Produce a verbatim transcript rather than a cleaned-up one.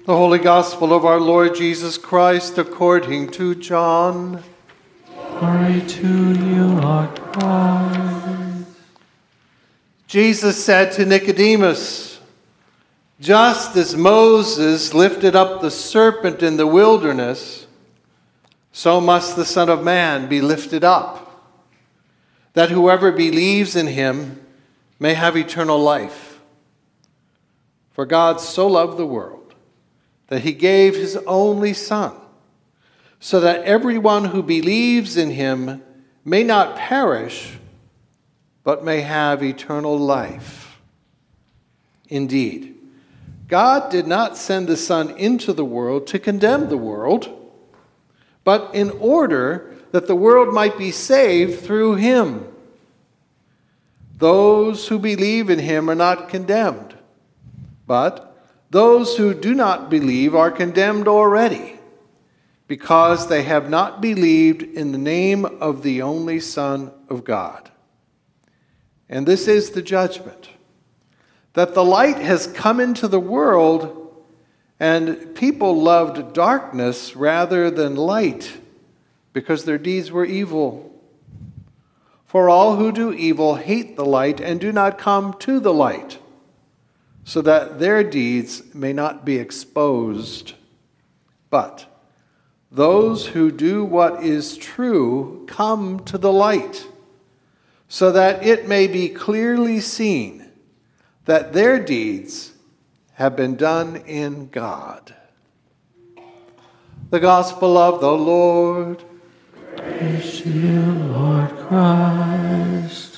The Holy Gospel of our Lord Jesus Christ according to John. Glory to you, Lord Christ. Jesus said to Nicodemus, "Just as Moses lifted up the serpent in the wilderness, so must the Son of Man be lifted up, that whoever believes in him may have eternal life. For God so loved the world that he gave his only Son, so that everyone who believes in him may not perish, but may have eternal life. Indeed, God did not send the Son into the world to condemn the world, but in order that the world might be saved through him. Those who believe in him are not condemned, but those who do not believe are condemned already, because they have not believed in the name of the only Son of God. And this is the judgment, that the light has come into the world, and people loved darkness rather than light, because their deeds were evil. For all who do evil hate the light and do not come to the light, so that their deeds may not be exposed. But those who do what is true come to the light, so that it may be clearly seen that their deeds have been done in God." The Gospel of the Lord. Praise to you, Lord Christ.